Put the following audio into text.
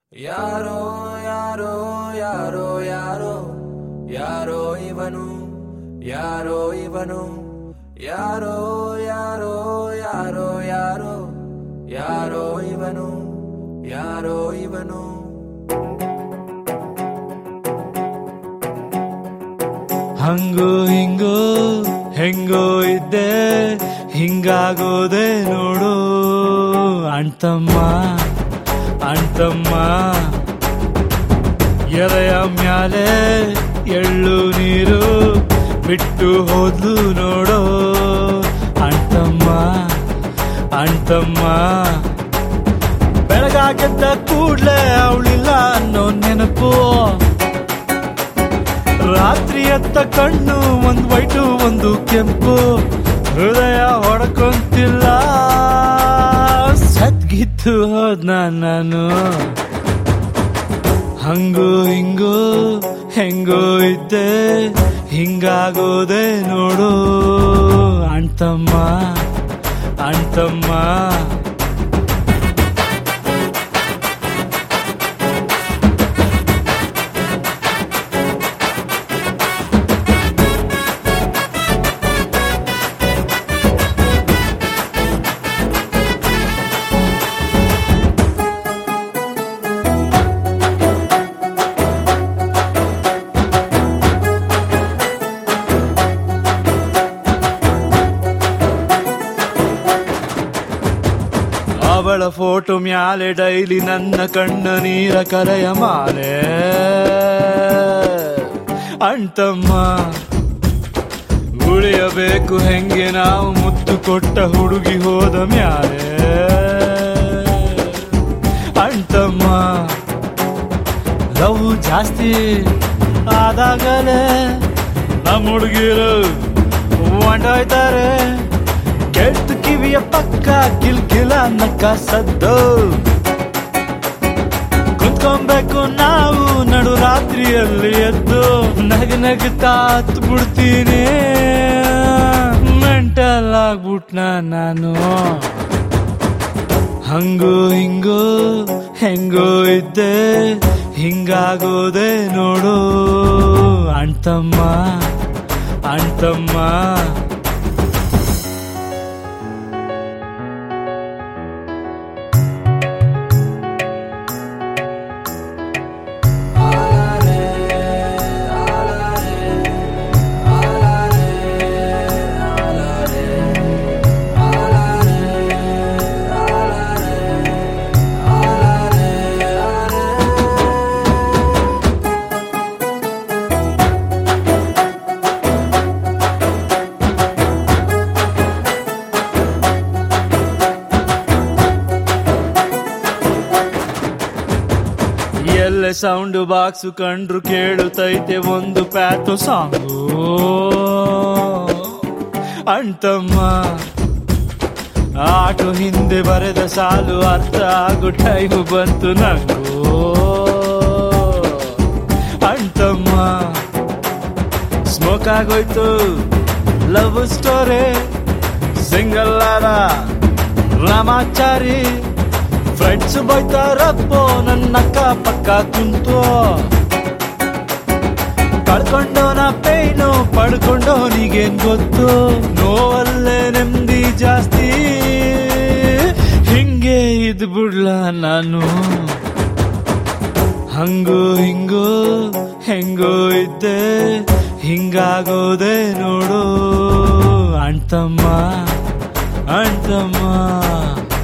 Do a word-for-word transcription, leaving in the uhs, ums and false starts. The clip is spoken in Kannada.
ಯಾರೋ ಯಾರೋ ಯಾರೋ ಯಾರೋ ಯಾರೋ ಇವನು ಯಾರೋ ಇವನು ಯಾರೋ ಯಾರೋ ಯಾರೋ ಯಾರೋ ಯಾರೋ ಇವನು ಯಾರೋ ಇವನು ಹಂಗೋ ಹಿಂಗೋ ಹೆಂಗೋ ಇದ್ದೆ ಹಿಂಗಾಗೋದೆ ನೋಡು ಅಣ್ತಮ್ಮ ಅಣ್ತಮ್ಮ ಎಲೆಯ ಮ್ಯಾಲೆ ಎಳ್ಳು ನೀರು ಬಿಟ್ಟು ಹೋದ್ಲು ನೋಡೋ ಅಣ್ತಮ್ಮ ಅಣ್ತಮ್ಮ ಬೆಳಗಾಗೆದ್ದ ಕೂಡ್ಲೆ ಅವಳಿಲ್ಲ ಅನ್ನೋ ನೆನಪು ರಾತ್ರಿ ಎತ್ತ ಕಣ್ಣು ಒಂದು ವೈಟು ಒಂದು ಕೆಂಪು ಹೃದಯ ಹೊಡ್ಕೊಂತಿಲ್ಲ ಸದ್ಗಿತ್ತು ಹೋದ್ನ ನಾನು ಹಂಗೋ ಹಿಂಗೋ ಹೆಂಗೋ ಇದ್ದೆ ಹಿಂಗಾಗೋದೆ ನೋಡು ಅಣ್ತಮ್ಮ ಅಣ್ತಮ್ಮ ಅವಳ ಫೋಟೋ ಮ್ಯಾಲೆ ಡೈಲಿ ನನ್ನ ಕಣ್ಣ ನೀರ ಕರೆಯ ಮಾಲೆ ಅಣ್ತಮ್ಮ ಉಳಿಯಬೇಕು ಹೆಂಗೆ ನಾವು ಮುತ್ತು ಕೊಟ್ಟ ಹುಡುಗಿ ಹೋದ ಮ್ಯಾಲೆ ಅಣ್ತಮ್ಮ ಲವ್ ಜಾಸ್ತಿ ಆದಾಗಲೇ ನಮ್ಮ ಹುಡುಗಿರು ಹೊಂಟೋಯ್ತಾರೆ ಕೆಟ್ಟ ಕಿವಿಯ ಪಕ್ಕ ಕಿಲ್ಕಿಲ ನಕ್ಕ ಸದ್ದು ಕುತ್ಕೊಬೇಕು ನಾವು ನಡು ರಾತ್ರಿಯಲ್ಲಿ ಎದ್ದು ನಗ ನಗುತ್ತಾ ಹತ್ತು ಬಿಡ್ತೀನಿ ಮೆಂಟಲ್ ಆಗ್ಬಿಟ್ನ ನಾನು ಹಂಗೋ ಹಿಂಗೋ ಹೆಂಗೋ ಇದ್ದೆ ಹಿಂಗಾಗೋದೆ ನೋಡು ಅಣ್ತಮ್ಮ ಅಣ್ತಮ್ಮ ಎಲ್ಲೆ ಸೌಂಡ್ ಬಾಕ್ಸು ಕಂಡ್ರು ಕೇಳುತ್ತೈತೆ ಒಂದು ಪ್ಯಾಥೋ ಸಾಂಗು ಅಣ್ತಮ್ಮ ಆಟೋ ಹಿಂದೆ ಬರೆದ ಸಾಲು ಅರ್ಥ ಆಗೋ ಟೈಮು ಬಂತು ನಂಗೂ ಅಣ್ತಮ್ಮ ಸ್ಮೋಕ್ ಆಗೋಯ್ತು ಲವ್ ಸ್ಟೋರಿ ಸಿಂಗಲ್ ಆದ ರಾಮಾಚಾರಿ ಫ್ರೆಂಡ್ಸ್ ಬೈತಾರಪ್ಪೋ ನನ್ನ ಅಕ್ಕ ಪಕ್ಕ ಕುಂತು ಕಳ್ಕೊಂಡೋನ ಪೇನು ಪಡ್ಕೊಂಡೋನಿಗೇನ್ ಗೊತ್ತು ನೋವಲ್ಲೇ ನೆಮ್ಮದಿ ಜಾಸ್ತಿ ಹಿಂಗೆ ಇದ್ ಬಿಡ್ಲ ನಾನು ಹಂಗೋ ಹಿಂಗೋ ಹೆಂಗೋ ಇದ್ದೆ ಹಿಂಗಾಗೋದೆ ನೋಡು ಅಣ್ತಮ್ಮ ಅಣ್ತಮ್ಮ